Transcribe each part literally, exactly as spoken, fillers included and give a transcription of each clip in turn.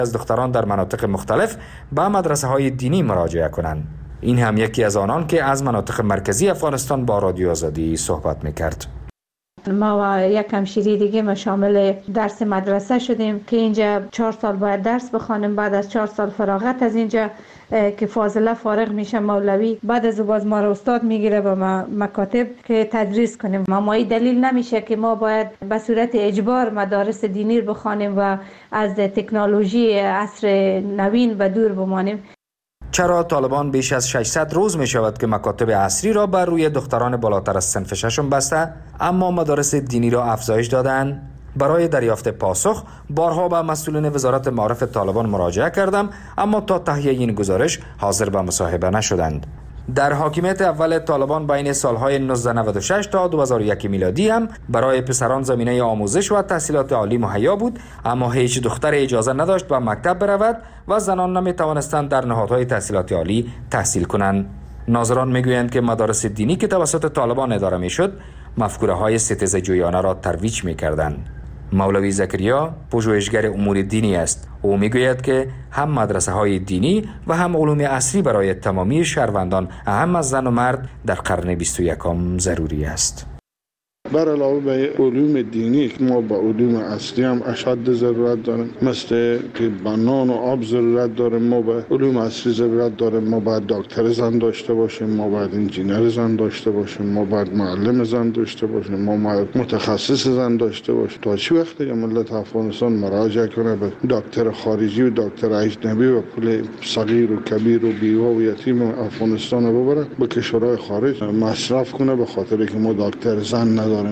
از دختران در مناطق مختلف به مدرسه های دینی مراجعه کنند. این هم یکی از آنان که از مناطق مرکزی افغانستان با رادیو آزادی صحبت میکرد. ما و یک همشیری دیگه ما شامل درس مدرسه شدیم که اینجا چهار سال باید درس بخوانیم. بعد از چهار سال فراغت از اینجا که فاضله فارغ میشه مولوی، بعد از باز ما را استاد میگیره به مکاتب که تدریس کنیم. ما این دلیل نمیشه که ما باید به صورت اجبار مدارس دینی بخوانیم و از تکنولوژی عصر نوین به دور بمانیم. چرا طالبان بیش از ششصد روز می شود که مکاتب عصری را بر روی دختران بالاتر از صنف ششم بسته، اما مدارس دینی را افزایش دادند؟ برای دریافت پاسخ بارها به مسئولین وزارت معارف طالبان مراجعه کردم، اما تا تهیه این گزارش حاضر به مصاحبه نشدند. در حاکمیت اول طالبان بین سالهای نوزده نود و شش تا دو هزار و یک میلادی هم برای پسران زمینه آموزش و تحصیلات عالی مهیا بود، اما هیچ دختر اجازه نداشت به مکتب برود و زنان نمی توانستند در نهادهای تحصیلات عالی تحصیل کنند. ناظران میگویند که مدارس دینی که توسط طالبان اداره میشد، مفکوره های ستیزه جویانه را ترویج میکردند. مولوی زکریا پژوهشگر امور دینی است. او میگوید که هم مدرسه های دینی و هم علوم عصری برای تمامی شهروندان اهم از زن و مرد در قرن بیست و یکم ضروری است. بر علاوه به علوم دینی ما با علوم اصلی هم اشد ضرورت داریم، مثل که بنان و آب ضرورت داریم. ما به علوم اصلی ضرورت داریم. ما باید دکتر زن داشته باشیم، ما باید انجینر زن داشته باشیم، ما باید معلم زن داشته باشیم، ما باید متخصص زن داشته باشیم. تا چه وقت که ملت افغانستان مراجعه کنه به دکتر خارجی و دکتر اجنبی و پول صغیر و کبیر و بیوه و یتیم افغانستان رو ببره به کشورهای خارج مصرف کنه به خاطر که ما دکتر زن نداریم؟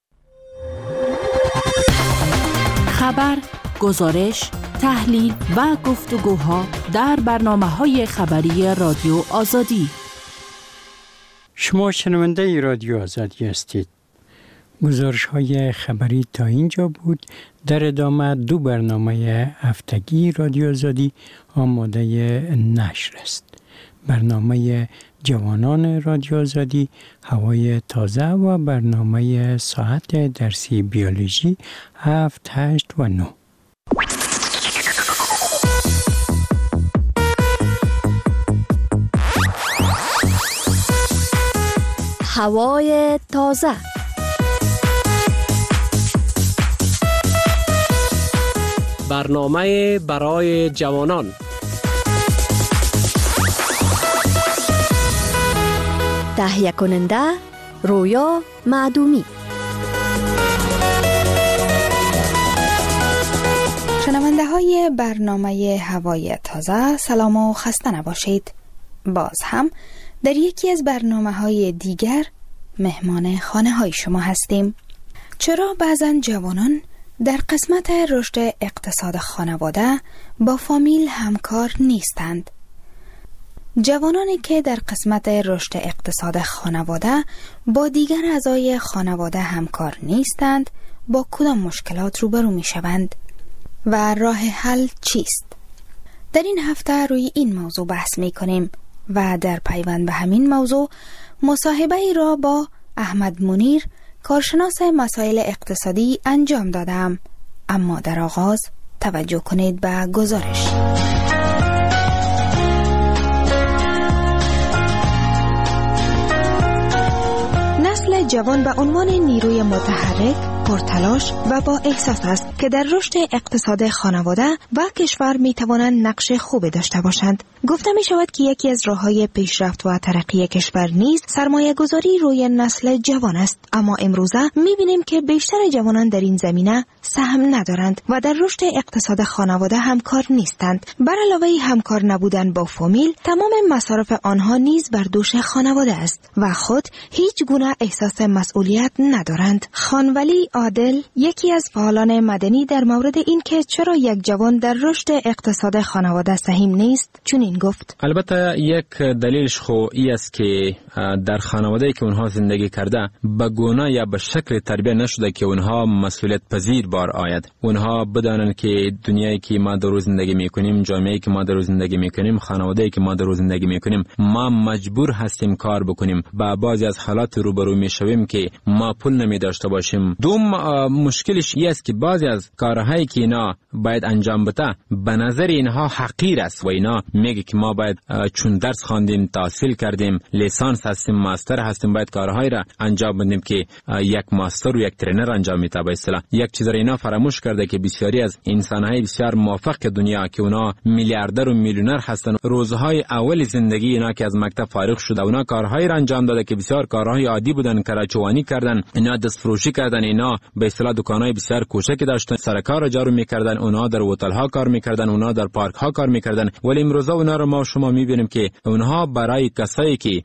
خبر، گزارش، تحلیل و گفتگوها در برنامه‌های خبری رادیو آزادی. شما شنونده رادیو آزادی هستید. گزارش‌های خبری تا اینجا بود. در ادامه دو برنامه هفتگی رادیو آزادی آماده نشر است. برنامه جوانان رادیو آزادی، هوای تازه و برنامه ساعت درسی بیولوژی هفت، هشت و نه. هوای تازه. برنامه برای جوانان. تهیه کننده رویا معدومی. شنونده های برنامه هوای تازه، سلام و خسته نباشید. باز هم در یکی از برنامه های دیگر مهمان خانه های شما هستیم. چرا بعضن جوانان در قسمت رشد اقتصاد خانواده با فامیل همکار نیستند؟ جوانانی که در قسمت رشد اقتصاد خانواده با دیگر اعضای خانواده همکار نیستند، با کدام مشکلات روبرو می شوند و راه حل چیست؟ در این هفته روی این موضوع بحث می کنیم و در پیوند به همین موضوع مصاحبه ای را با احمد منیر، کارشناس مسائل اقتصادی انجام دادم. اما در آغاز توجه کنید به گزارش. نسل جوان به عنوان نیروی متحرک، پرتلاش و با احساس است که در رشد اقتصاد خانواده و کشور می توانند نقش خوبی داشته باشند. گفته می شود که یکی از راه‌های پیشرفت و ترقی کشور نیز سرمایه گذاری روی نسل جوان است، اما امروزه می بینیم که بیشتر جوانان در این زمینه سهم ندارند و در رشد اقتصاد خانواده همکار نیستند. بر علاوه همکار نبودن با فامیل، تمام مصارف آنها نیز بر دوش خانواده است و خود هیچ گونه احساس مسئولیت ندارند. خانولی عادل، یکی از فعالان مدنی، در مورد این که چرا یک جوان در رشد اقتصاد خانواده سهیم نیست چنین گفت: البته یک دلیلش خو ای است که در خانواده‌ای که اونها زندگی کرده به گونه یا به شکل تربیت نشده که اونها مسئولیت پذیر بار آید. اونها بدانن که دنیایی که ما در زندگی میکنیم، جامعه‌ای که ما در زندگی میکنیم، خانواده‌ای که ما در زندگی میکنیم، ما مجبور هستیم کار بکنیم. با بعضی از حالات روبرو میشویم که ما پول نمی داشته باشیم. دوم مشکلش این است که بعضی از کارهایی که اینا باید انجام بده به نظر اینها حقیر است و اینا میگه که ما باید چون درس خواندیم، تحصیل کردیم، لیسانس هستیم، ماستر هستیم، باید کارهایی را انجام بدیم که یک ماستر و یک ترینر انجام میده. به اصطلاح یک چیز را اینا فراموش کرده که بسیاری از انسان‌های بسیار موفق دنیا که اونا میلیاردر و میلیونر هستن، روزهای اول زندگی اینا که از مکتب فارغ شده اونا کارهایی را انجام داده که بسیار کارهای عادی بودن، کراچوانی کردن، اینا دست فروشی کردن، اینا به اصطلاح دکانای بسیار کوچک داشتن، سرکار را جارو میکردن، اونا در هتل ها کار میکردن، اونا در پارک ها کار میکردن. ولی امروز اونا رو ما شما میبینیم که اونها برای کسایی که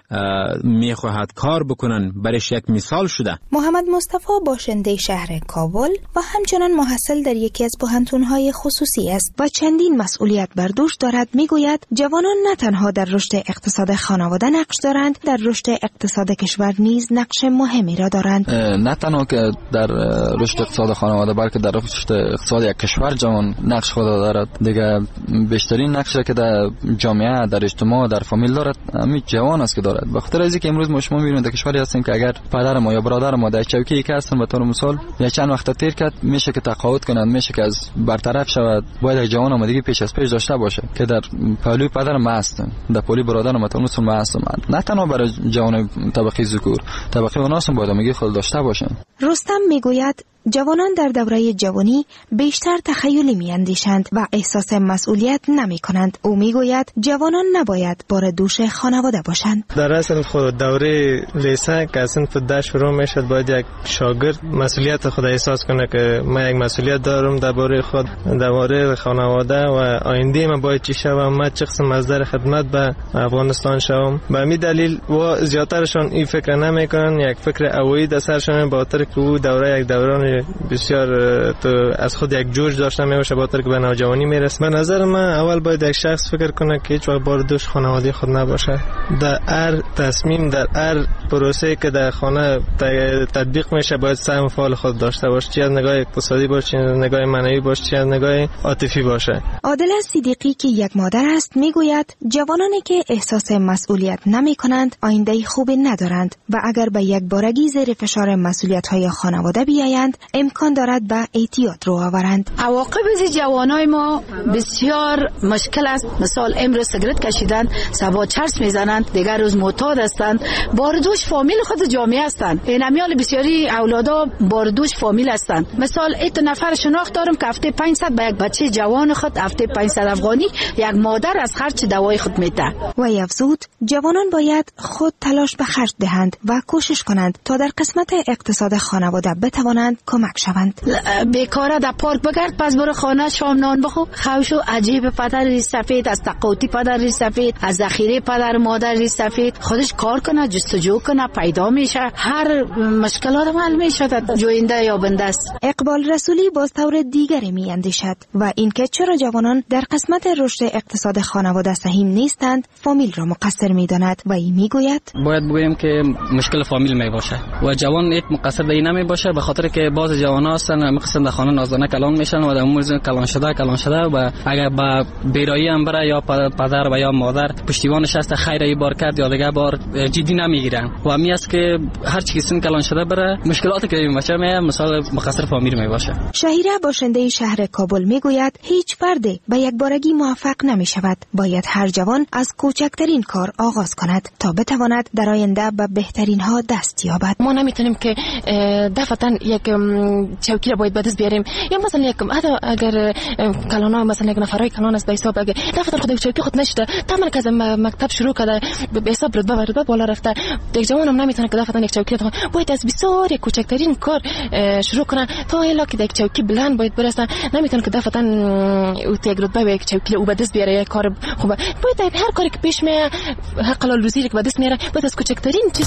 میخواهد کار بکنن برایش یک مثال شده. محمد مصطفی باشنده شهر کابل و همچنان محصل در یکی از پوهنتون‌های خصوصی است و چندین مسئولیت بر دوش دارد. میگوید جوانان نه تنها در رشد اقتصاد خانواده نقش دارند، در رشد اقتصاد کشور نیز نقش مهمی را دارند. نه تنها که در رشد اقتصاد خانواده بلکه در رشد اقتصاد یک کشور جوان نقش خود دارد. دیگه بیشترین نقش که در جامعه، در اجتماع، در فامیل دارد همین جوان است که دارد. به خاطر اینکه امروز ما شما می‌بینید در کشوری هستیم که اگر پدر ما یا برادر ما در چوکی یک هستن به طور مثال یا چند وقت تیر کرد میشه که تقاعد کنند، میشه که از برطرف شود، باید جوان آمادگی پیش از پیش داشته باشه که در پهلوی پدر ما هستن، در پهلوی برادر ما طور مثال ما هستم. نه تنها برای جوان طبقه ذکور، طبقه اوناس هم باید آمادگی خود داشته باشن. رستم میگوید جوانان در دوره جوانی بیشتر تخیلی میاندیشند و احساس مسئولیت نمی کنند. او میگوید جوانان نباید بار دوش خانواده باشند. در اصل خود دوره لیسانس که اصلا ده شروع میشد باید یک شاگرد مسئولیت خود احساس کنه که من یک مسئولیت دارم درباره خود، درباره خانواده و آینده من باید چی شوم، من چه قسم مصدر خدمت به افغانستان شوم. به همین دلیل و زیاترشان این فکر نمیکنن، یک فکر اولی در سرشان با خاطر که او دوره یک دوران بسیار تو از خود یک جوش داشته میشه با خاطر که به نوجوانی میرسه. به نظر من اول باید یک شخص فکر کنه که هیچ وقت بار دوش خانواده خود نباشه. در هر تصمیم، در هر پروسه که در خانه تطبیق میشه باید سهم فعال خود داشته باشه، چه از نگاه اقتصادی باشه، چه از نگاه معنوی باشه، چه از نگاه عاطفی باشه. عادل صدیقی که یک مادر است میگوید جوانانی که احساس مسئولیت نمی کنند آینده خوبی ندارند و اگر به یک بارگی زیر فشار مسئولیت‌های خانواده بیایند امکان دارد به اعتیاد رو آورند. عواقب از جوانای ما بسیار مشکل است. مثال امروز سیگرت کشیدن، صبح چرس میزنند، دیگر روز معتاد هستند، باردوش فامیل خود جامعه هستند. این امیال بسیاری اولادا باردوش فامیل هستند. مثال ایت نفر شناخت دارم که هفته پانصد به یک بچه جوان خود هفته پانصد افغانی یک مادر از خرج دوای خود میده. و افزود جوانان باید خود تلاش به خرج دهند و کوشش کنند تا در قسمت اقتصاد خانواده بتوانند کمک شوند. بیکاره در پارک بگرد، پس برو خانه شام نان بخو. خوشو عجیب پدر ریش سفید، از تقاطی پدر ریش سفید، از ذخیره پدر مادر ریش سفید، خودش کار کنه، جستجو کنه، پیدا میشه، هر مشکلات حل میشه، جوینده یا بنده است. اقبال رسولی باز طور دیگری می اندیشد و اینکه چرا جوانان در قسمت رشد اقتصاد خانواده سهیم نیستند فامیل را مقصر میداند و این میگوید باید بگوییم که مشکل فامیل می باشه و جوان یک مقصر به این نمی باشه، به خاطر که باز جوانان هستن میخواستن در خانه نازدانه کلان میشن و در امور کلان شده کلان شده و اگر با بیرایی هم بره یا پدر و یا مادر پشتیبانش هست خیر ای بار کرد یا دیگه بار جدی نمیگیرن و می است که هر چی سن کلان شده بره مشکلاتی که میشه می مثلا مقصر فامیل می باشه. شهیره باشنده شهر کابل میگوید هیچ فردی به یک بارگی موفق نمی شود، باید هر جوان از کوچکترین کار آغاز کند تا بتواند در آینده به بهترین ها دست یابد. ما نمیتونیم که دفعتاً یک چوکی را باید به دست بیاریم یا مثلا یک اگر کلانا مثلا یک نفرای کلان است به حساب اگر دفعتاً خود چوکی خود نشده تمام که از مکتب شروع کرده به حساب رتبه و رتبه بالا رفته، یک جوان هم نمیتونه که دفعتاً یک چوکی را باید از بسیار کوچکترین کار شروع کنه تا الا که یک چوکی بلند باید برسه. نمیتونه که دفعتاً او یک رتبه و یک چوکی او به دست بیاره یک کار خوبه. باید هر کاری که پیش میاد حق حلال روزی که به دست میاره باید از کوچکترین چیز.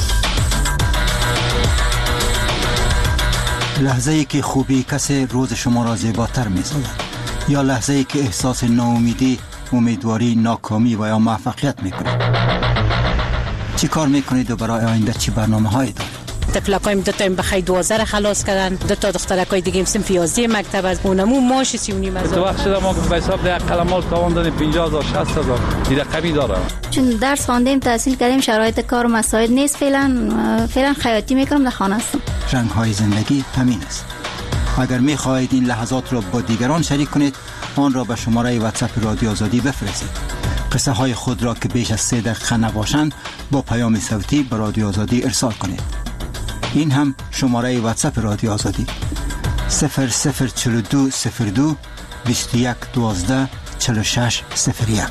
لحظه ای که خوبی کسی روز شما را زیباتر می‌سازد یا لحظه ای که احساس ناامیدی، امیدواری، ناکامی و یا موفقیت می‌کنید. چی کار می‌کنید و برای آینده چی برنامه‌هایی دارید؟ تفلکایم دو تا بخای دوازده را خلاص کردن، دو تا دخترکای دیگه صنف یازده مکتب از اونمو ماش سی و نیم هزار. تو وقت شده ما به حساب ده قلمال تاوان دادیم پنجاه هزار شصت هزار دیگه کمی داره. چون درس خواندیم تحصیل کردیم شرایط کار و مساعد نیست، فعلا فعلا خیاطی میکنم، در خانه هستم. رنگ های زندگی همین است. اگر می خواهید این لحظات را با دیگران شریک کنید، آن را به شماره واتساپ رادیو آزادی بفرستید. قصه های خود را که بیش از سه دقیقه نباشند با پیام صوتی به رادیو آزادی ارسال کنید. این هم شماره واتساپ رادیو آزادی صفر صفر چهل و دو صفر دو بیست و یک دوازده چهل و شش صفر یک.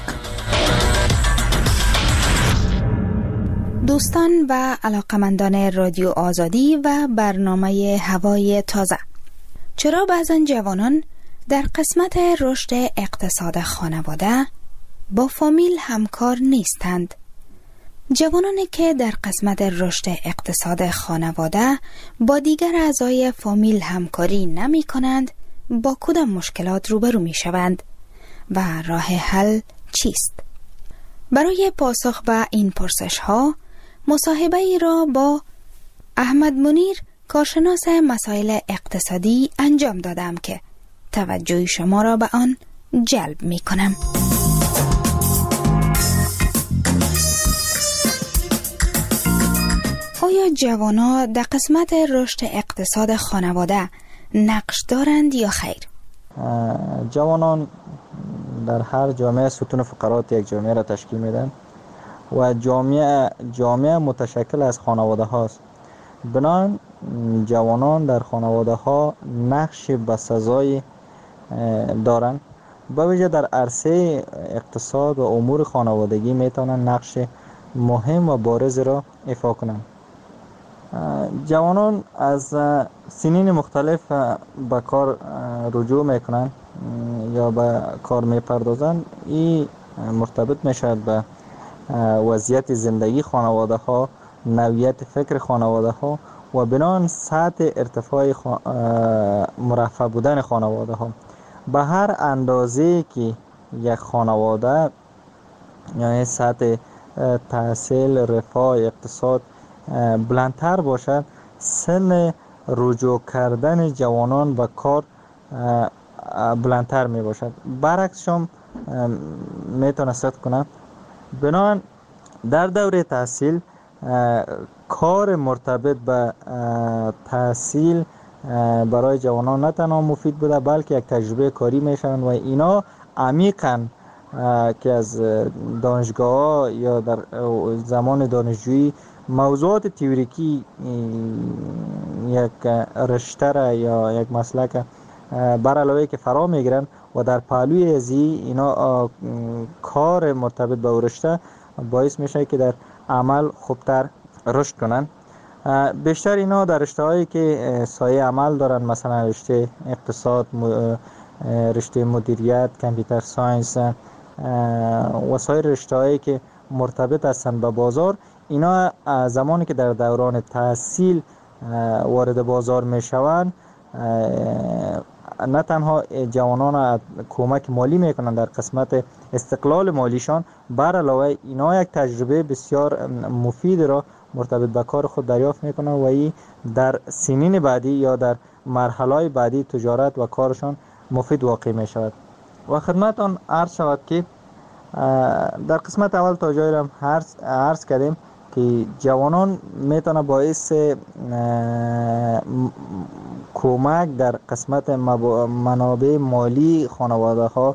دوستان و علاقمندان رادیو آزادی و برنامه هوای تازه، چرا بعضن جوانان در قسمت رشد اقتصاد خانواده با فامیل همکار نیستند؟ جوانانی که در قسمت رشد اقتصاد خانواده با دیگر اعضای فامیل همکاری نمی کنند با کدام مشکلات روبرو می شوند و راه حل چیست؟ برای پاسخ به این پرسش ها مصاحبه ای را با احمد منیر کارشناس مسائل اقتصادی انجام دادم که توجه شما را به آن جلب می کنم. آیا جوانا در قسمت رشد اقتصاد خانواده نقش دارند یا خیر؟ جوانان در هر جامعه ستون فقرات یک جامعه را تشکیل میدن و جامعه جامعه متشکل از خانواده هاست. بنابراین جوانان در خانواده ها نقش بسزایی دارند، به ویژه در عرصه اقتصاد و امور خانوادگی میتونن نقش مهم و بارز را ایفا کنند. جوانان از سنین مختلف به کار رجوع میکنن یا به کار میپردازن. این مرتبط میشد به وضعیت زندگی خانواده ها، نوعیت فکر خانواده ها و بنان سطح ارتفاع خوا... مرفه بودن خانواده ها. به هر اندازه که یک خانواده یعنی سطح تحصیل، رفاه، اقتصاد بلندتر باشد، سن رجوع کردن جوانان به کار بلندتر می باشد. برعکسش هم میتونه صدق کنم. بنابراین در دوره تحصیل کار مرتبط به تحصیل برای جوانان نه تنها مفید بوده بلکه یک تجربه کاری میشن و اینا عمیقاً که از دانشگاه یا در زمان دانشجویی موضوعات تئوریکی یک رشته را یا یک مسلک بر علاوه که فرا میگیرن و در پهلوی ازی اینا کار مرتبط به رشته باعث میشه که در عمل خوبتر رشد کنن. بیشتر اینا در رشته هایی که سایه عمل دارن، مثلا رشته اقتصاد، رشته مدیریت، کامپیوتر ساینس و سایر رشته هایی که مرتبط هستن به بازار، اینا زمانی که در دوران تحصیل وارد بازار می شوند نه تنها جوانان کمک مالی میکنن در قسمت استقلال مالیشان، بر علاوه اینا یک تجربه بسیار مفید را مرتبط به کار خود دریافت میکنن و این در سنین بعدی یا در مرحله بعدی تجارت و کارشان مفید واقع می شود. و خدمتان عرض شود که در قسمت اول تا جایی را عرض کردیم که جوانان میتونه باعث کمک در قسمت منابع مالی خانواده ها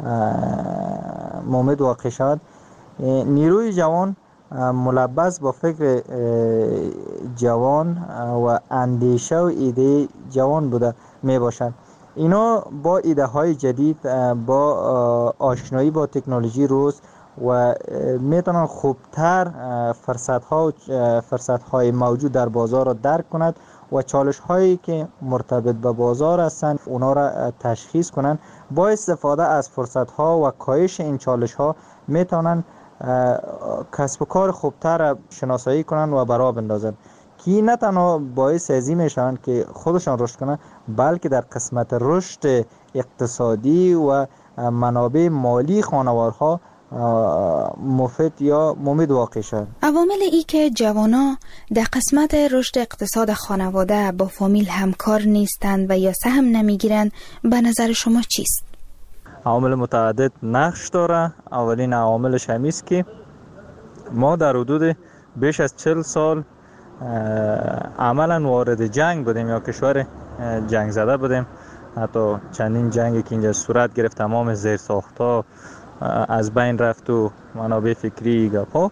مومد واقع شود. نیروی جوان ملبس با فکر جوان و اندیشه و ایده جوان بوده می باشد. اینا با ایده های جدید، با آشنایی با تکنولوژی روز و میتونن خوبتر فرصت ها و فرصت های موجود در بازار را درک کند و چالش هایی که مرتبط به بازار هستند اونا را تشخیص کنند. با استفاده از فرصت ها و کاهش این چالش ها میتونن کسب و کار خوبتر را شناسایی کنند و برا بندازند که نه تنها باعث ازی میشن که خودشان رشد کنند بلکه در قسمت رشد اقتصادی و منابع مالی خانوارها مفید یا مفید واقع شد. عوامل ای که جوانا در قسمت رشد اقتصاد خانواده با فامیل همکار نیستند و یا سهم نمیگیرند به نظر شما چیست؟ عوامل متعدد نقش داره. اولین عواملش همین است که ما در حدود بیش از چهل سال عملا وارد جنگ بودیم یا کشور جنگ زده بودیم. حتی چندین جنگی که اینجا صورت گرفت تمام زیرساخت‌ها از بین رفت و منابع فکری گپا.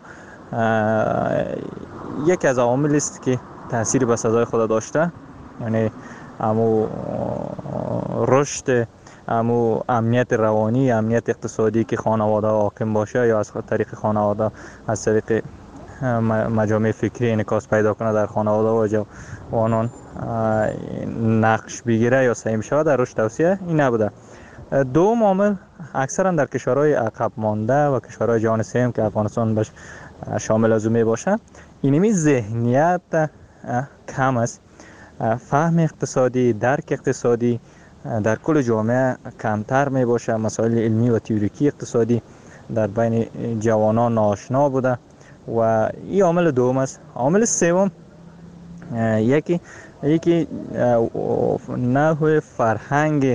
یک از عوامل است که تأثیر به سزای خود داشته، یعنی امو رشد، امو امنیت روانی، امنیت اقتصادی که خانواده حاکم باشه یا از طریق خانواده از طریق مجامع فکری انعکاس پیدا کنه در خانواده و جوانان نقش بگیره یا سهم شود در رشد توسعه، این نبوده. دو عامل اکثرا در کشورهای عقب مانده و کشورهای جهان سوم که افغانستان باش شامل از اون می باشه، اینمی ذهنیت کم است. فهم اقتصادی، درک اقتصادی در کل جامعه کمتر می باشه. مسائل علمی و تئوریکی اقتصادی در بین جوانان ناآشنا بوده و این عامل دوم است. عامل سوم یکی یکی نحو فرهنگ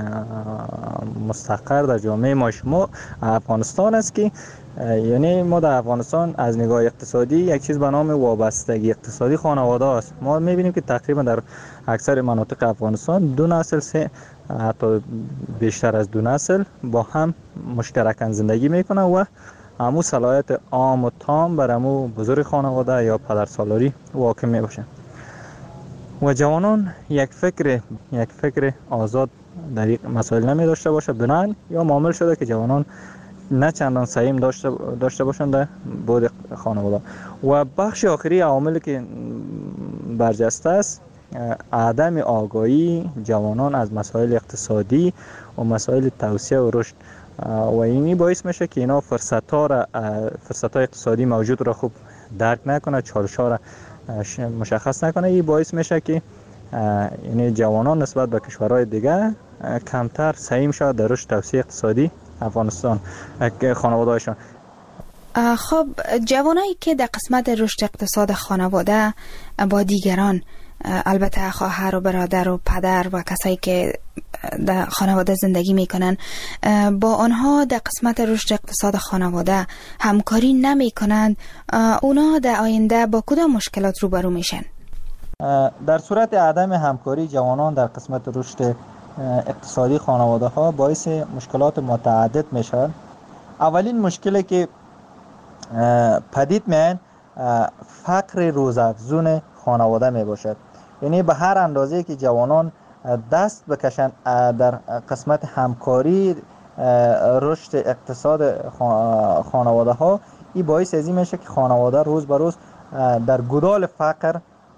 مستقر در جامعه ما شما افغانستان است که یعنی ما در افغانستان از نگاه اقتصادی یک چیز به نام وابستگی اقتصادی خانواده است. ما میبینیم که تقریبا در اکثر مناطق افغانستان دو نسل سه حتی بیشتر از دو نسل با هم مشترکاً زندگی میکنن و همو صلاحیت عام و تام بر همو بزرگ خانواده یا پدرسالاری واقع می باشه و جوانان یک فکر یک فکر آزاد در این مسائل نمی داشته باشه. بنان یا معامل شده که جوانان نه چندان سهم داشته داشته باشند در بود خانواده. و بخش آخری عواملی که برجسته است عدم آگاهی جوانان از مسائل اقتصادی و مسائل توسعه و رشد و اینی باعث میشه که اینا فرصت ها را فرصت های اقتصادی موجود را خوب درک نکنه، چالش ها را مشخص نکنه. این باعث میشه که یعنی جوانان نسبت به کشورهای دیگه کمتر سهم شود در رشد توسعه اقتصادی افغانستان خانواده‌هایشان. خب جوانایی که در قسمت رشد اقتصاد خانواده با دیگران، البته خواهر و برادر و پدر و کسایی که در خانواده زندگی میکنن، با آنها در قسمت رشد اقتصاد خانواده همکاری نمیکنند، اونا در آینده با کدام مشکلات روبرو میشن؟ در صورت عدم همکاری جوانان در قسمت رشد اقتصادی خانواده ها باعث مشکلات متعدد میشن. اولین مشکلی که پدید میان فقر روزافزون خانواده می باشد. یعنی به هر اندازه که جوانان دست بکشند در قسمت همکاری رشد اقتصاد خانواده ها، این باعث از این میشه که خانواده روز به روز در گدال فقر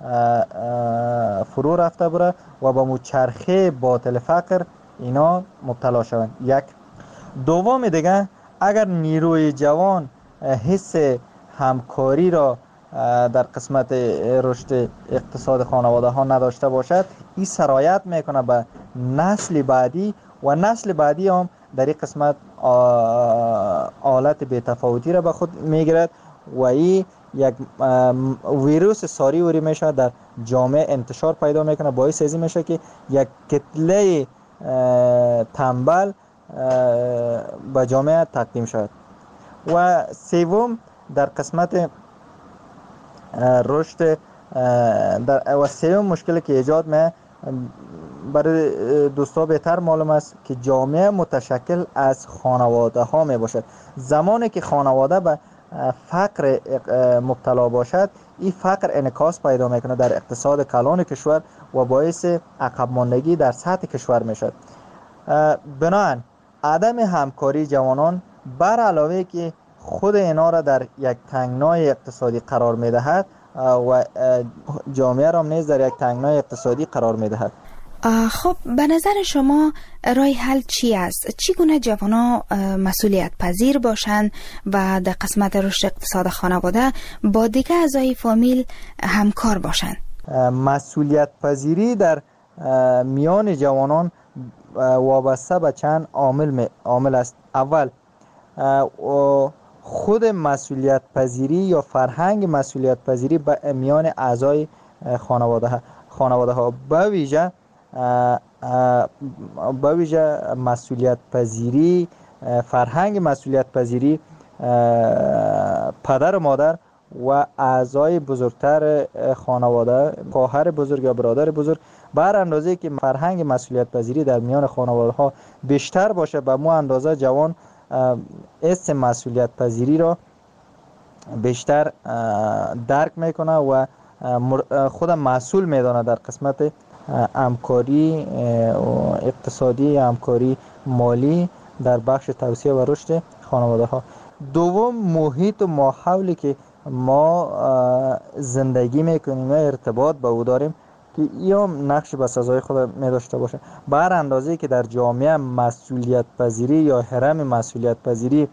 فرو رفته بره و با مچرخه باطل فقر اینا مبتلا شوند. یک دوم دیگه، اگر نیروی جوان حس همکاری را در قسمت رشد اقتصاد خانواده ها نداشته باشد، این سرایت میکنه به نسل بعدی و نسل بعدی هم در این قسمت حالت بی‌تفاوتی را به خود میگیرد و این یک ویروس ساری وری میشه در جامعه انتشار پیدا میکنه. باعث ازی میشه که یک کتله تنبل به جامعه تقدیم شد. و سوم در قسمت رشد در و سوم مشکلی که ایجاد می برای دوستا بهتر معلوم است که جامعه متشکل از خانواده ها می باشد. زمانی که خانواده به فقر مبتلا باشد، این فقر انعکاس پیدا میکنه در اقتصاد کلان کشور و باعث عقب ماندگی در سطح کشور میشد. بنابراین عدم همکاری جوانان بر علاوه که خود اینا را در یک تنگنای اقتصادی قرار میدهد و جامعه را نیز در یک تنگنای اقتصادی قرار میدهد. خب به نظر شما راه حل چی است؟ چگونه جوانان مسئولیت پذیر باشند و در قسمت رشد اقتصاد خانواده با دیگر اعضای فامیل همکار باشند؟ مسئولیت پذیری در میان جوانان وابسته به چند عامل عامل است. اول خود مسئولیت پذیری یا فرهنگ مسئولیت پذیری به میان اعضای خانواده ها خانواده ها به ویژه به ویژه مسئولیت پذیری فرهنگ مسئولیت پذیری پدر و مادر و اعضای بزرگتر خانواده، خواهر بزرگ یا برادر بزرگ، بر اندازه که فرهنگ مسئولیت پذیری در میان خانواده ها بیشتر باشه، به مو اندازه جوان اسم مسئولیت پذیری را بیشتر درک میکنه و خود مسئول میدانه در قسمت همکاری اقتصادی، همکاری مالی در بخش توسعه و رشد خانواده ها. دوم، محیط و ماحولی که ما زندگی میکنیم و ارتباط با او داریم که این نقش به سزای خود می داشته باشه. بر اندازه که در جامعه مسئولیت پذیری یا هرم مسئولیت پذیری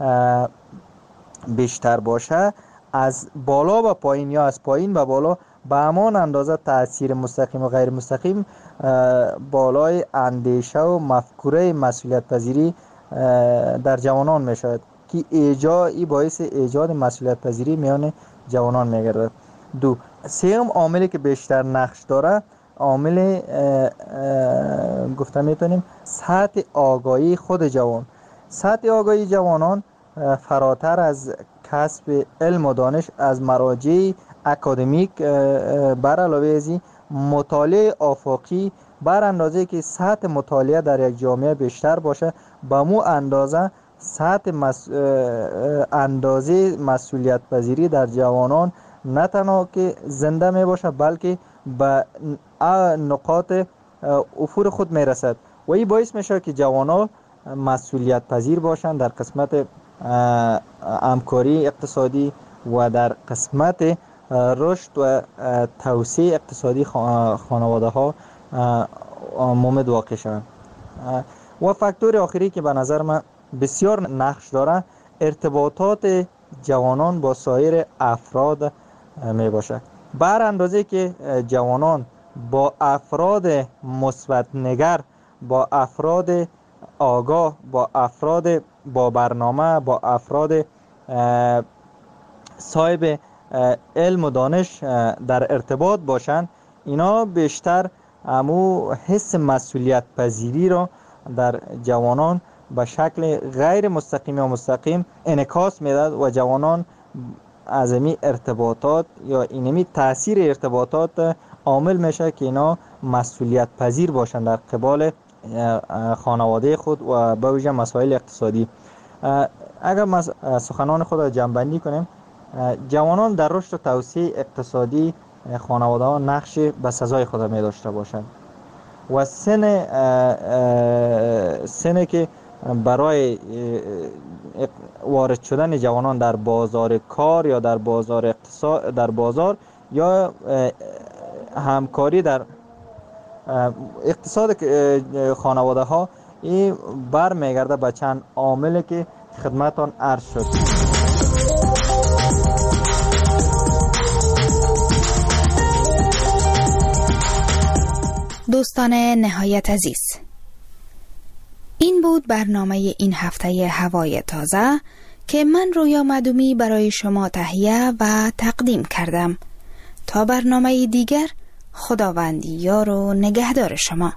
بیشتر باشه، از بالا به پایین یا از پایین به بالا به همان اندازه تاثیر مستقیم و غیر مستقیم بالای اندیشه و مفکوره مسئولیت پذیری در جوانان می شود که ایجاد باعث ایجاد مسئولیت پذیری میان جوانان می گردد. دو، سوم عاملی که بیشتر نقش داره، عامل گفتم میتونیم سطح آگاهی خود جوان. سطح آگاهی جوانان فراتر از کسب علم و دانش از مراجع اکادمیک بر علاوه از مطالعه آفاقی، بر اندازه که سطح مطالعه در یک جامعه بیشتر باشه، به مو اندازه سطح مس... اندازه مسئولیت پذیری در جوانان نه تنها که زنده می باشه بلکه به نقاط افور خود می رسد و این باعث میشه که جوانان مسئولیت پذیر باشند در قسمت همکاری اقتصادی و در قسمت رشد و توسعه اقتصادی خانواده ها مومد واقع شوند. و فاکتور آخری که به نظر من بسیار نقش داره، ارتباطات جوانان با سایر افراد می باشه. بر اندازه که جوانان با افراد مثبت نگر، با افراد آگاه، با افراد با برنامه، با افراد صاحب علم و دانش در ارتباط باشند، اینا بیشتر امو حس مسئولیت پذیری را در جوانان به شکل غیر مستقیم یا مستقیم انعکاس میداد و جوانان از این ارتباطات یا اینمی تاثیر ارتباطات عامل میشه که اینا مسئولیت پذیر باشند در قبال خانواده خود و به ویژه مسائل اقتصادی. اگر ما سخنان خود را جمع‌بندی کنیم، جوانان در رشد و توسعه اقتصادی خانواده ها نقش به سزای خود می داشته باشند و سن سنه که برای وارد شدن جوانان در بازار کار یا در بازار اقتصاد در بازار یا همکاری در اقتصاد خانواده ها، این بر میگرده به چند عاملی که خدمتان عرض شد. دوستان نهایت عزیز، این بود برنامه این هفته هوای تازه که من رویا مدومی برای شما تهیه و تقدیم کردم. تا برنامه دیگر، خداوند یار و نگهدار شما.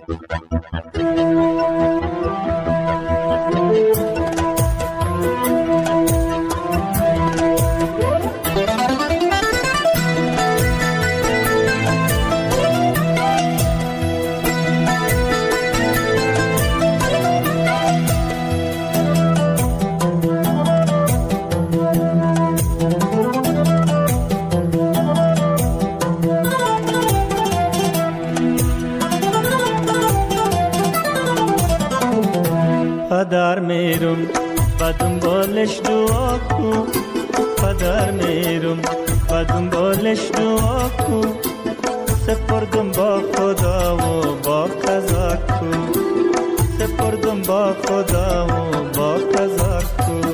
پدر میرم و دنبالش دعا کن، پدر میرم و دنبالش دعا کن، سپردم با خدا و با قضا کن، سپردم با خدا و با قضا کن.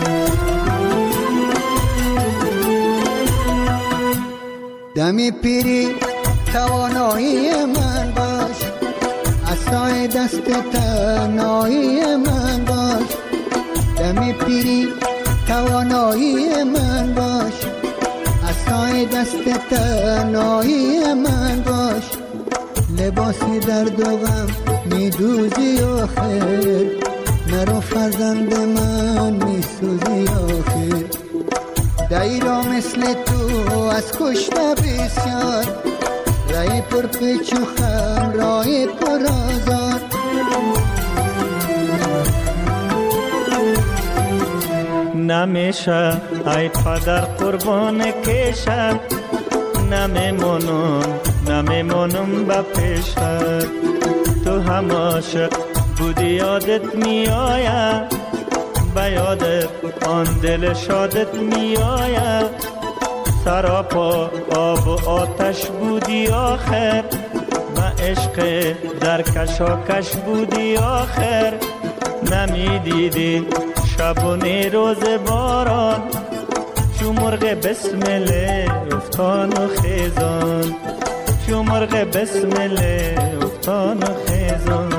دمی پیری توانایی من باش، عصای دست تنهایی من باش، دم پیری توانایی من باش، عصای دست تنهایی من باش، لباسی درد و غم میدوزی آخر، مرا فرزند من میسوزی آخر. دایرا مثل تو از کشته بسیار، رای پر پیچ و خم رای پر آزار. نمیشه ای پدر قربان کشم، نمیمونم نمیمونم با پیشت. تو هم عاشق بودی یادت میآیم، به یادت آن دل شادت میآیم. سراپا آب و آتش بودی آخر، و عشق در کشاکش بودی آخر. نمیدیدی شبونه روز باران، چو مرغ بسمله افتان و خیزان، چو مرغ بسمله افتان و خیزان.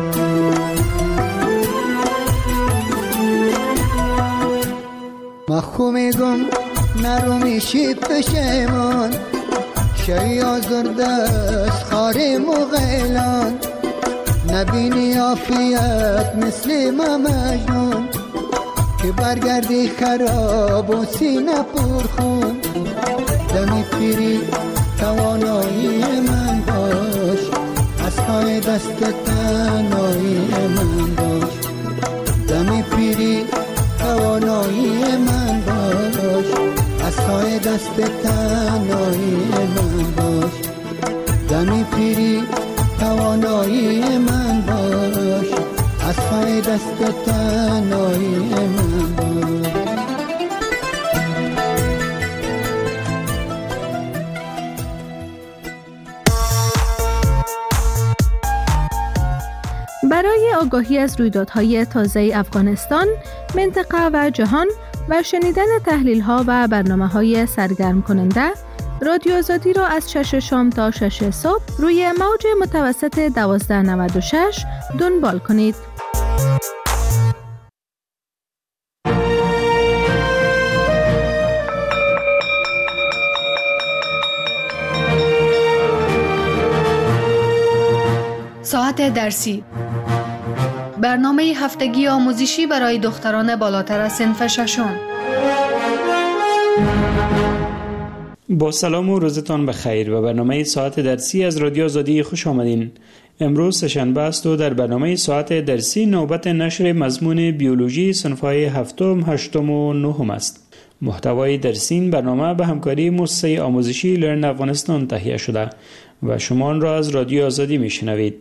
مخو میگم نرو میشی پشیمان، شوی آزرده از خار مغیلان. نبینی عافیت مثل ما مجنون، که برگردی خراب و سینه پرخون. دمی پیری توانایی من باش، عصای دست تنهایی من باش. دمی پیری توانایی من باش، عصای دست تنهایی من باش. دمی پیری توانایی من باش، عصای دست تنهایی من باش. برای آگاهی از رویدادهای تازه افغانستان، منطقه و جهان و شنیدن تحلیل‌ها و برنامه‌های سرگرم کننده، رادیو آزادی را از شش شام تا شش صبح روی موج متوسط دوازده نود و شش دنبال کنید. ساعت درسی، برنامه هفتگی آموزشی برای دختران بالاتر از صنف ششم. با سلام و روزتان بخیر و برنامه ساعت درسی از رادیو آزادی خوش آمدین. امروز سه‌شنبه است و در برنامه ساعت درسی نوبت نشر مضمون بیولوژی صنف‌های هفتم، هشتم و نهم است. محتوای درسی این برنامه به همکاری مؤسسه آموزشی لرن افغانستان تهیه شده و شما آن را از رادیو آزادی میشنوید.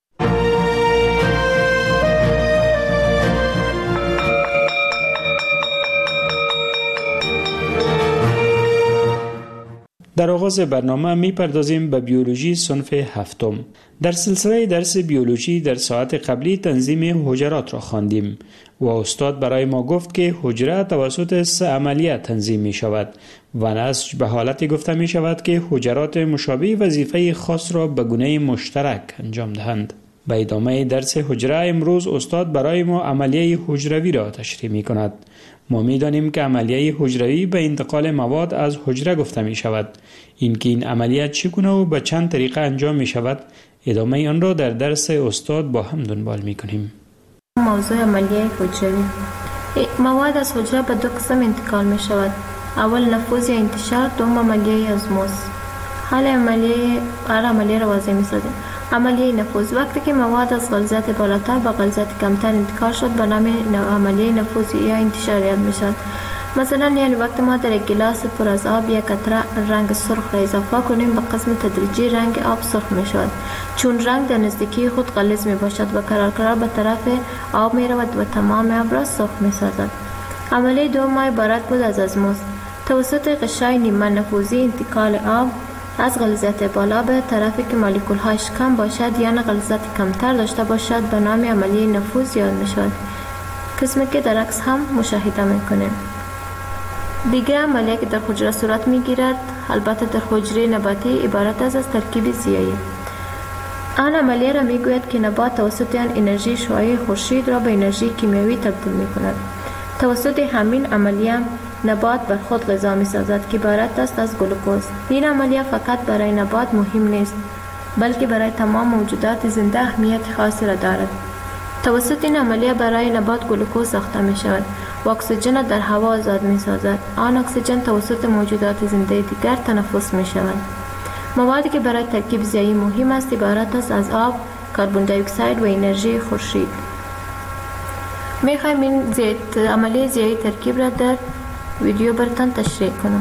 در آغاز برنامه میپردازیم به بیولوژی صنف هفتم. در سلسله درس بیولوژی در ساعت قبلی تنظیم حجرات را خواندیم و استاد برای ما گفت که حجره توسط سه عملیه تنظیم می شود و نسج به حالتی گفته می شود که حجرات مشابه وظیفه خاص را به گونه مشترک انجام دهند. به ادامه درس حجره امروز استاد برای ما عملیه حجروی را تشریح می کند. ما می دانیم که عملیه حجروی به انتقال مواد از حجره گفته می شود. اینکه این عملیات چگونه و به چند طریقه انجام می شود، ادامه آن را در درس استاد با هم دنبال می کنیم. موضوع عملیه حجروی. مواد از حجره به دو قسم انتقال می شود. اول نفوذ یا انتشار، دوم عملیه ازموز. حال عملیه هر عملیه را واضح می سازیم. عملیه نفوذ، وقتی که مواد از غلظت بالاتر به غلظت کمتر انتقال شد به نام عملیه نفوذ یا انتشار یاد می شود. مثلا یعنی وقتی ما در یک گلاس پر از آب یک قطره رنگ سرخ را اضافه کنیم به قسم تدریجی رنگ آب سرخ می شود، چون رنگ در نزدیکی خود غلیظ می باشد و قرار قرار به طرف آب می رود و تمام آب را سرخ می سازد. عملیه دوم عبارت بود از ازموز. توسط غشای نیمه نفوذی انتقال آب از غلظت بالا به طرفی که مولکول هاش کم باشد یا غلظت کمتر داشته باشد به نام عملیه نفوذ یاد می شود، قسمی که در عکس هم مشاهده می کنیم. دیگر عملیه که در حجره صورت می گیرد، البته در حجره نباتی، عبارت است از ترکیب ضیایی. آن عملیه را می گوید که نبات توسط آن انرژی شعاعی خورشید را به انرژی کیمیایی تبدیل می کند. توسط همین عملیه نبات بر خود غذا می سازد که عبارت است از گلوکوز. این عملیه فقط برای نبات مهم نیست بلکه برای تمام موجودات زنده اهمیت خاصی را دارد. توسط این عملیه برای نبات گلوکوز ساخته می شود و اکسیژن را در هوا آزاد می سازد. آن اکسیژن توسط موجودات زنده دیگر تنفس می شود. موادی که برای ترکیب زیایی مهم است عبارت است از آب، کربن دی اکساید و انرژی خورشید. می خواهیم این زیت عملیه زیایی ترکیب را در ویدیو براتان تشریح کنم.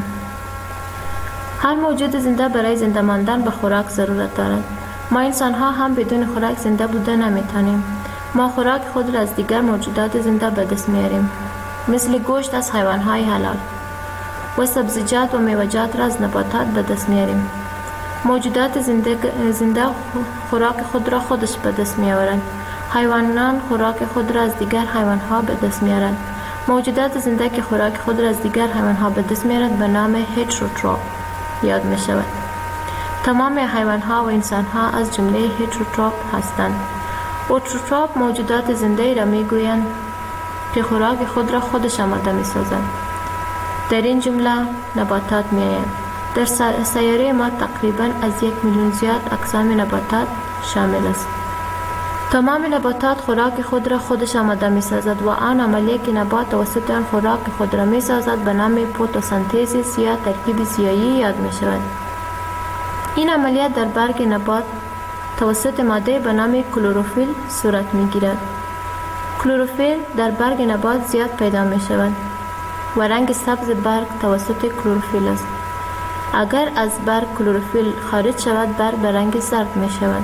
هر موجود زنده برای زنده ماندن به خوراک ضرورت دارد. ما انسان ها هم بدون خوراک زنده بوده نمیتونیم. ما خوراک خود را از دیگر موجودات زنده به دست میاریم، مثل گوشت از حیوان های حلال و سبزیجات و میوه‌جات را از نباتات به دست میاریم. موجودات زنده, زنده خوراک خود را خودش به دست میآورند. حیوانان خوراک خود را از دیگر حیوان ها به دست میارند. موجودات زنده که خوراک خود را از دیگر حیوان ها به دست میارند به نام هتروتروف یاد می شود. تمام حیوان ها و انسان ها از جمله هتروتروف هستند. اوتروتروف موجودات زنده را می گویند که خوراک خود را خودش آماده می سازند. در این جمله نباتات می آیند. در سیاره ما تقریبا از یک میلیون زیاد اقسام نباتات شامل است. تمام نباتات خوراک خود را خودش آماده می سازد و آن عملیه که نبات توسط آن خوراک خود را می سازد به نام فتوسنتز یا ترکیب زیایی یاد می شود. این عملیه در برگ نبات توسط ماده به نام کلروفیل صورت می گیرد. کلروفیل در برگ نبات زیاد پیدا می شود و رنگ سبز برگ توسط کلروفیل است. اگر از برگ کلروفیل خارج شود برگ به رنگ زرد می شود.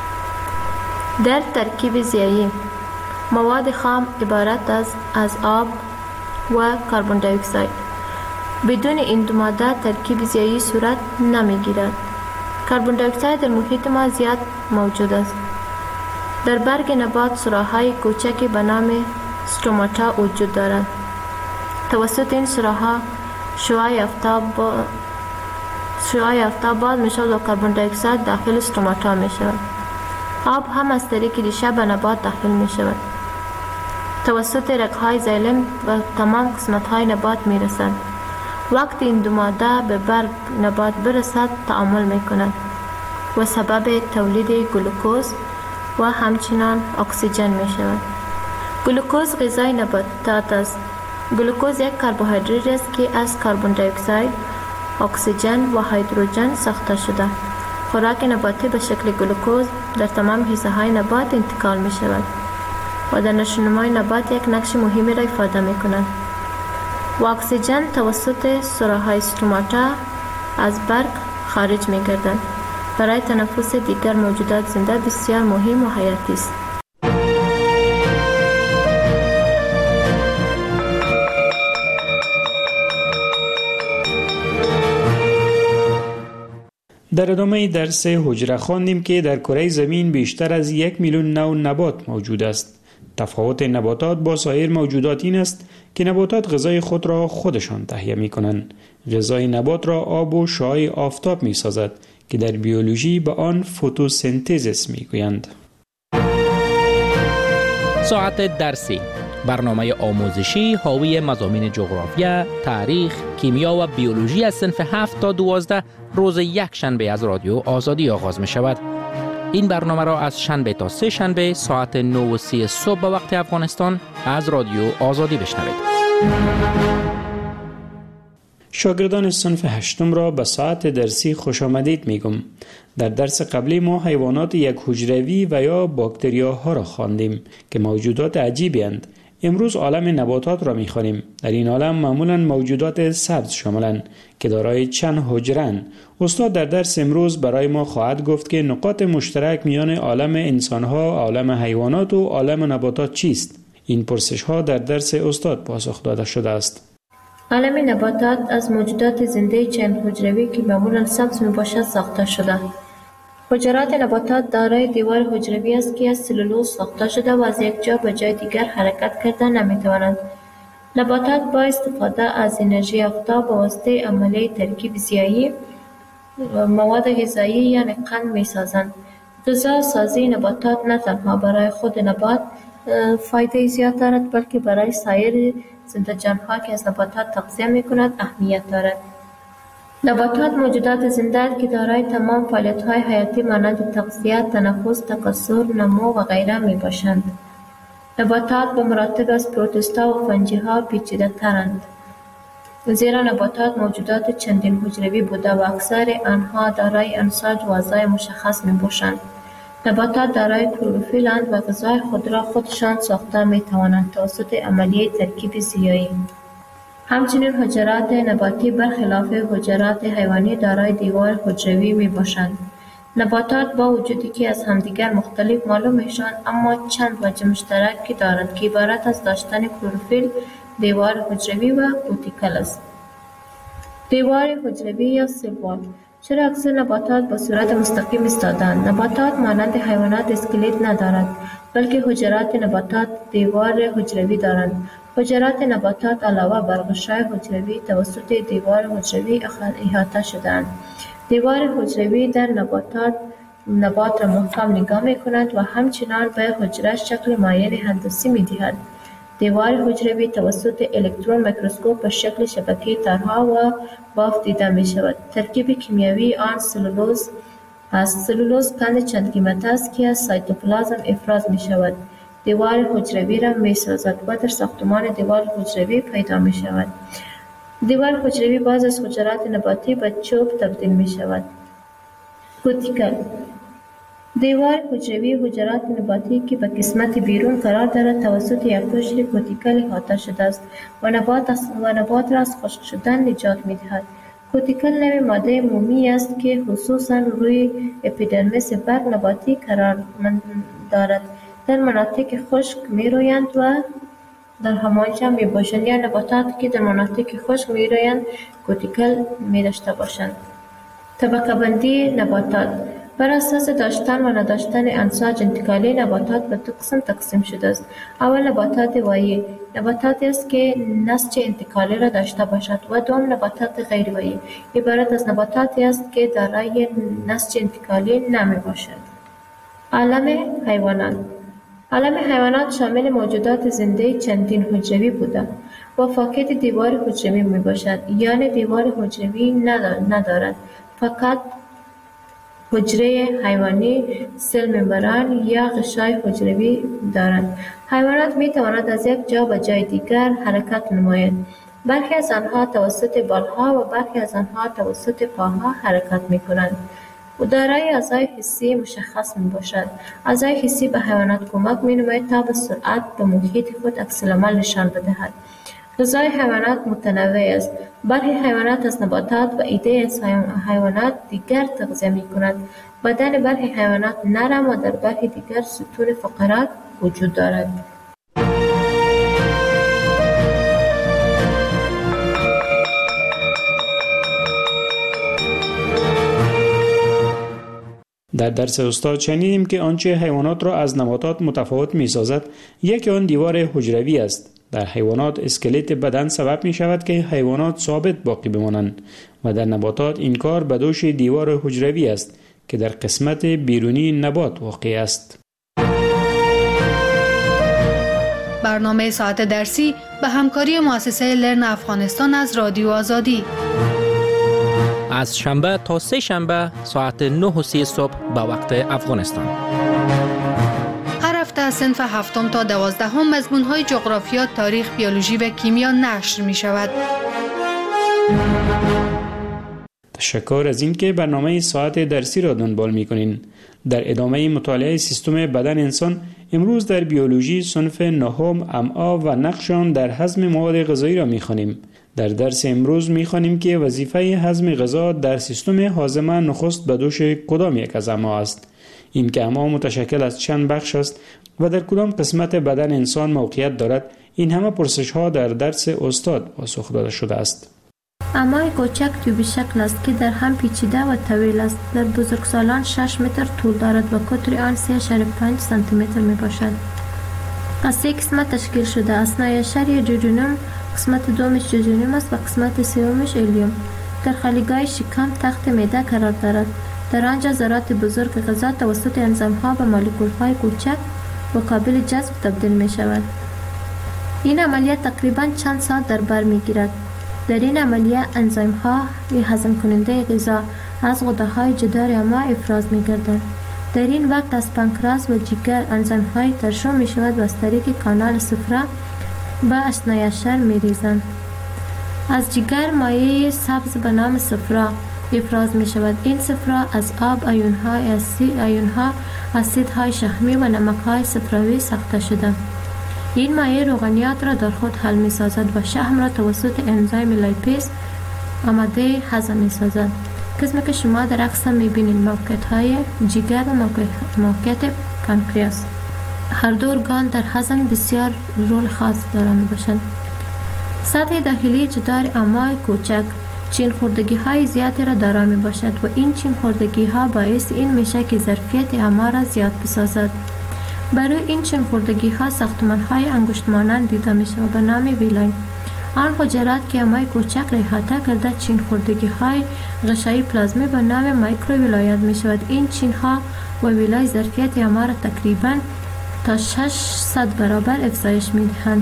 در ترکیب زیایی مواد خام عبارت است از آب و کربن دی اکساید. بدون این دو ماده ترکیب زیایی صورت نمی گیرد. کربن دی اکساید در محیط ما زیاد موجود است. در برگ نبات سوراخ‌های کوچکی به نام استوماتا وجود دارد. توسط این سوراخ‌ها شعاع آفتاب با شعاع آفتاب باز می شود و کربن دی اکساید داخل استوماتا می شود. آب هم از طریق ریشه به نبات داخل می شود. توسط رگ‌های زایلم و تمام قسمت‌های نبات می رسد. وقتی این دو ماده به برگ نبات برسد تعامل می کند و سبب تولید گلوکوز و همچنان اکسیژن می شود. گلوکوز غذای نباتات است. گلوکوز یک کربوهیدرات است که از کربن دی اکساید، اکسیژن و هیدروژن ساخته شده. خوراک نباتی به شکل گلوکوز در تمام حصه های نبات انتقال می شود و در نشونمای نبات یک نقش مهمی را ایفاده می کند. و اکسیژن توسط سوراخ‌های استوماتا از برگ خارج می گردد. برای تنفس دیگر موجودات زنده بسیار مهم و حیاتی است. در ادامه درس حجره خواندیم که در کره زمین بیشتر از یک میلیون نوع نبات موجود است. تفاوت نباتات با سایر موجودات این است که نباتات غذای خود را خودشان تهیه می کنند. غذای نبات را آب و شعاع آفتاب می سازد که در بیولوژی به آن فتوسنتز می گویند. ساعت درسی، برنامه آموزشی حاوی مضامین جغرافیا، تاریخ، کیمیا و بیولوژی از صنف هفت تا دوازده روز یک شنبه از رادیو آزادی آغاز می شود. این برنامه را از شنبه تا سه شنبه ساعت نه و سی صبح به وقت افغانستان از رادیو آزادی بشنوید. شاگردان صنف هشتم را به ساعت درسی خوش آمدید میگم. در درس قبلی ما حیوانات یک حجروی و یا باکتریاها را خواندیم که موجودات عجیبی اند. امروز عالم نباتات را میخوانیم. در این عالم معمولا موجودات سبز شاملند که دارای چند حجره‌اند. استاد در درس امروز برای ما خواهد گفت که نقاط مشترک میان عالم انسانها، عالم حیوانات و عالم نباتات چیست؟ این پرسش ها در درس استاد پاسخ داده شده است. عالم نباتات از موجودات زنده چند حجروی که معمولا سبز می باشد ساخته شده. حجرات نباتات دارای دیوار حجروی است که از سلولوز ساخته شده و از یک جا به جای دیگر حرکت کرده نمی توانند. نباتات با استفاده از انرژی آفتاب به واسطه عملیه ترکیب زیایی مواد غذایی یعنی قند می سازند. غذا سازی نباتات نه تنها برای خود نبات فایده زیاد دارد، بلکه برای سایر زنده جان‌ها که از نباتات تغذیه می‌کند اهمیت دارد. نباتات موجودات زنده که دارای تمام فعالیت‌های حیاتی مانند تغذیه، تنفس، تکثر، نمو و غیره میباشند. نباتات به مراتب از پروتوستا و فنجی‌ها پیچیده‌ترند، زیرا نباتات موجودات چندین حجروی بوده و اکثر آنها دارای انساج و اعضای مشخص میباشند. نباتات دارای کلروفیل‌اند و غذای خود را خودشان ساخته میتوانند توسط عملیه ترکیب زیایی. همچنین حجرات نباتی برخلاف حجرات حیوانی دارای دیوار حجروی می باشند. نباتات با وجودی که از همدیگر مختلف معلوم میشوند، اما چند وجه مشترکی دارند که عبارت از داشتن کلروفیل، دیوار حجروی و کوتیکل است. دیوار حجروی یا سل وال. چرا اکثر نباتات به صورت مستقیم ایستاده‌اند؟ نباتات مانند حیوانات اسکلت ندارد، بلکه حجرات نباتات دیوار حجروی دارند. حجرات نباتات علاوه بر غشای حجروی توسط دیوار حجروی احاطه شده‌اند. دیوار حجروی در نباتات نبات را محکم نگاه می‌کند و همچنان به حجره شکل معین هندسی می‌دهد. دیوار حجروی توسط الکترون میکروسکوپ به شکل شبکه تارها و بافت دیده می‌شود. ترکیب کیمیایی آن سلولوز است. سلولوز قند چند قیمت است که از سایتوپلازم افراز می‌شود. دیوار حجروی را می‌سازد و در ساختمان دیوار حجروی پیدا می‌شود. دیوار حجروی بعض از حجرات نباتی به چوب تبدیل می‌شود. کوتیکل. دیوار حجروی حجرات نباتی که به قسمت بیرون قرار دارد توسط یک قشر کوتیکل احاطه شده است و نبات و نبات را از خشک شدن نجات می‌دهد. کوتیکل نوع ماده مومی است که خصوصاً روی اپیدرمیس برگ نباتی قرار دارد. در مناطق خشک می‌رویند و در همانجا می‌باشند، یا نباتاتی که در مناطق خشک می‌رویند کوتیکل می‌داشته باشند. طبقه بندی نباتات. بر اساس داشتن و نداشتن انساج انتقالی نباتات به دو قسم تقسیم شده است. اول نباتات وایی، نباتاتی است که نسج انتقالی را داشته باشد، و دوم نباتات غیر وایی، عبارت از نباتاتی است که دارای نسج انتقالی نمی باشد. عالم حیوانات. عالم حیوانات شامل موجودات زنده چندین حجروی بوده و فاقد دیوار حجروی می باشد، یعنی دیوار حجروی ندارد، فقط حجره حیوانی، سل ممبران یا غشای حجروی دارند. حیوانات می توانند از یک جا به جای دیگر حرکت نمایند. برخی از آنها توسط بالها و برخی از آنها توسط پاها حرکت می کنند و دارای اعضای حسی مشخص می باشد. اعضای حسی به حیوانات کمک می نماید تا به سرعت به محیط خود عکس‌العمل نشان بدهد. غذای حیوانات متنوع است. برخی حیوانات از نباتات و عده از حیوانات دیگر تغذیه می کنند. بدن برخی حیوانات نرم و در برخی دیگر ستون فقرات وجود دارد. در درس استاد شنیدیم که آنچه حیوانات را از نباتات متفاوت می سازد یکی آن دیوار حجروی است. در حیوانات اسکلت بدن سبب می شود که حیوانات ثابت باقی بمانند و در نباتات این کار به دوش دیوار حجروی است که در قسمت بیرونی نبات واقع است. برنامه ساعت درسی به همکاری مؤسسه لرن افغانستان از رادیو آزادی. از شنبه تا سه شنبه ساعت نه و سی صبح به وقت افغانستان. هر هفته از صنف هفتم تا دوازدهم مضمون‌های جغرافیا، تاریخ، بیولوژی و کیمیا نشر می شود. تشکر از اینکه برنامه ساعت درسی را دنبال می کنین. در ادامه مطالعه سیستم بدن انسان، امروز در بیولوژی صنف نهم، امعا و نقش آن در هضم مواد غذایی را می خوانیم. در درس امروز می خوانیم که وظیفه هضم غذا در سیستم هاضمه نخست به دوش کدام یک از امعا است. این که امعا متشکل از چند بخش است و در کدام قسمت بدن انسان موقعیت دارد، این همه پرسش ها در درس استاد پاسخ داده شده است. امعای کوچک تیوبی شکل است که در هم پیچیده و طویل است. در بزرگسالان شش متر طول دارد و قطر آن سه اشاره پنج سانتی متر می باشد. از سه قسمت تشکیل شده. اثنای شری جوجونوم، قسمت دومش جوجونوم است و قسمت سومش الیوم. در خالیگاه شکم تخت معده قرار دارد. در آنجا ذرات بزرگ غذا توسط انزیم‌ها و مولکول‌های کوچک و قابل جذب تبدیل می شود. این عملیه تقریباً چند ساعت در بر می گیرد. در این عملیه انزیم ها یا هضم کننده غذا از غده های جدار اما افراز می گردند. در این وقت از پانکراس و جگر انزیم های ترشح می شود و از طریق کانال صفرا به اثنای عشر می ریزند. از جگر مایع سبز به نام صفرا افراز می شود. این صفرا از آب، آیون های اسید، آیون ها، اسید های شحمی و نمک های صفراوی ساخته شده. این مایع روغنیات را در خود حل می سازد و شحم را توسط انزیم لیپیز آماده هضم می سازد. قسمی که شما در عکس می بینید موقعیت های جگر و موقعیت پانکریاس. هر دو ارگان در هضم بسیار رول خاص دارند می باشند. سطح داخلی جدار امعای کوچک چین خوردگی های زیادی را دارا می باشد و این چین خوردگی ها باعث این میشه که ظرفیت امعا را زیاد بسازد. برای این چین خوردگی ها ساختمان های انگشت مانند دیده می شود به نام ویلای. آن حجرات که امعای کوچک را احاطه کرده چین خوردگی های غشایی پلازمی به نام مایکرو ویلایت می شود. این چین ها و ویلای ظرفیت امعا را تقریبا تا ششصد برابر افزایش می دهند.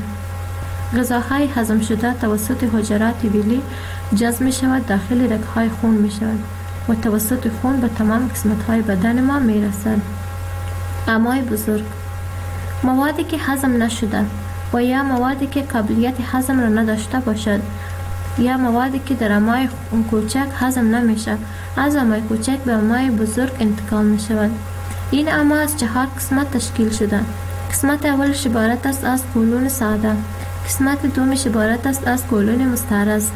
غذاهای هضم شده توسط حجرات ویلی جذب می شود داخل رگ‌های خون می شود و توسط خون به تمام قسمت‌های بدن ما می رسد. امعای بزرگ موادی که هضم نشده و یا موادی که قابلیت هضم را نداشته باشد یا موادی که در امعای کوچک هضم نمیشه از امعای کوچک به امعای بزرگ انتقال می شود. این امعا از چهار قسمت تشکیل شده. قسمت اولش عبارت است از قولون ساده، قسمت دومش عبارت است از کولون مستعرض،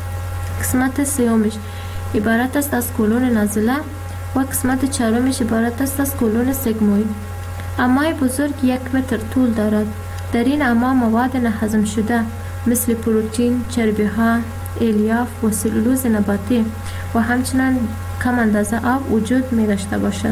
قسمت سومش عبارت است از کولون نازله و قسمت چهارمش عبارت است از کولون سگموید. امعای بزرگ یک متر طول دارد. در این امعا مواد نهضم شده مثل پروتئین، چربی ها، الیاف و سلولوز نباتی و همچنین کم اندازه آب وجود می داشته باشد.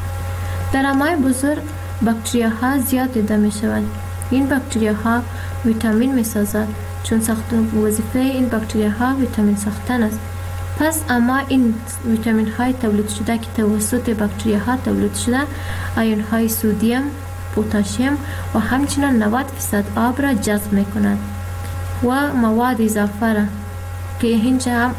در امعای بزرگ باکتریاها زیاد دیده می شود. این باکتریاها ویتامین می سازد چون ساخت وظیفه این باکتریاها ویتامین ساختن است. پس اما این ویتامین های تولید شده که توسط باکتریاها تولید شده آیون های سودیم، پتاسیم و همچنین نود درصد آب را جذب می کند و مواد اضافه را که اینجا هم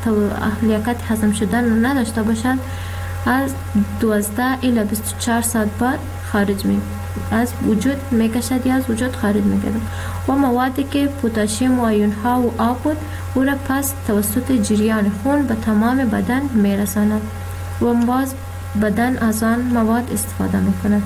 اهلیت هضم شدن نداشته باشد از دوازده الی بیست و چهار ساعت بعد خارج می از وجود میکشد یا از وجود خارج میکشد و موادی که پتاسیم و آیون ها و آب بود او را پس توسط جریان خون به تمام بدن میرساند و باز بدن از آن مواد استفاده میکند.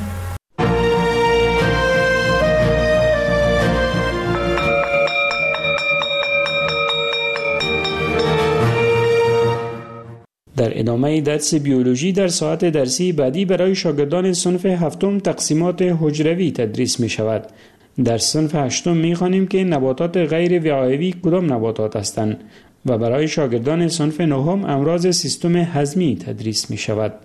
در ادامه درس بیولوژی در ساعت درسی بعدی برای شاگردان صنف هفتم تقسیمات حجروی تدریس می شود. در صنف هشتم می خوانیم که نباتات غیر وعایوی کدام نباتات هستند و برای شاگردان صنف نهم امراض سیستم هضمی تدریس می شود.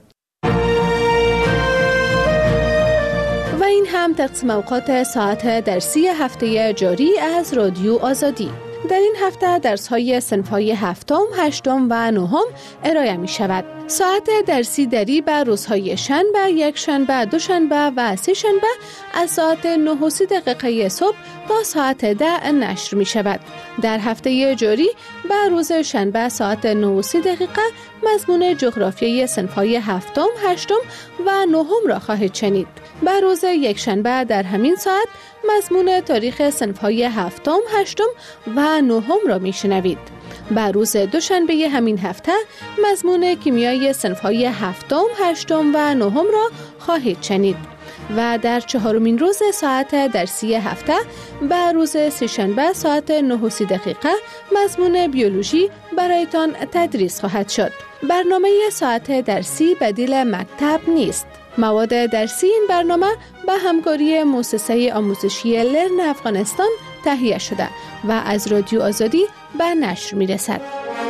و این هم تقسیم اوقات ساعت درسی هفته جاری از رادیو آزادی. در این هفته درس‌های صنف‌های هفتم، هشتم و نهم ارائه می شود. ساعت درسی دری به روزهای شنبه، یک شنبه، دو شنبه و سه شنبه از ساعت نه و سی دقیقه صبح تا ساعت ده نشر می شود. در هفته جاری به روز شنبه ساعت نه و سی دقیقه مضمون جغرافیای صنف‌های هفتم، هشتم و نهم را خواهید شنید. به روز یک شنبه در همین ساعت مضمون تاریخ صنف‌های هفتم، هشتم و نهم را میشنوید. به روز دوشنبه همین هفته مضمون کیمیای صنف‌های هفتم، هشتم و نهم را خواهید شنید. و در چهارمین روز ساعت درسی هفته به روز سه‌شنبه ساعت نه و سی دقیقه مضمون بیولوژی برایتان تدریس خواهد شد. برنامه ساعت درسی بدیل مکتب نیست. مواد درسی این برنامه به همکاری مؤسسه آموزشی لرن افغانستان تهیه شده و از رادیو آزادی به نشر می رسد.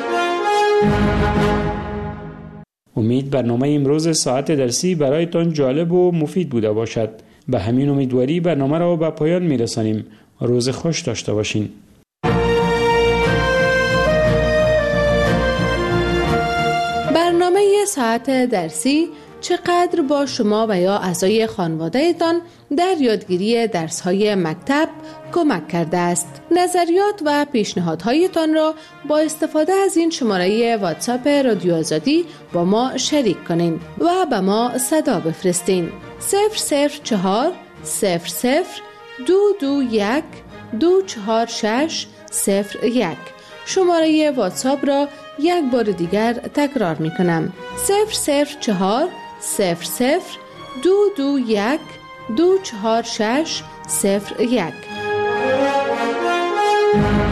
امید برنامه امروز ساعت درسی برایتان جالب و مفید بوده باشد. به همین امیدواری برنامه را به پایان می رسانیم. روز خوش داشته باشین. برنامه ساعت درسی چقدر با شما و یا اعضای خانواده‌تان در یادگیری درس‌های مکتب کمک کرده است. نظریات و پیشنهادهایتان را با استفاده از این شماره واتساپ رادیو آزادی با ما شریک کنین و به ما صدا بفرستین. صفر صفر چهار صفر صفر دو دو یک دو چهار شش صفر یک. شماره واتساپ را یک بار دیگر تکرار می کنم. صفر صفر چهار صفر صفر دو دو یک دو چهار شش صفر یک.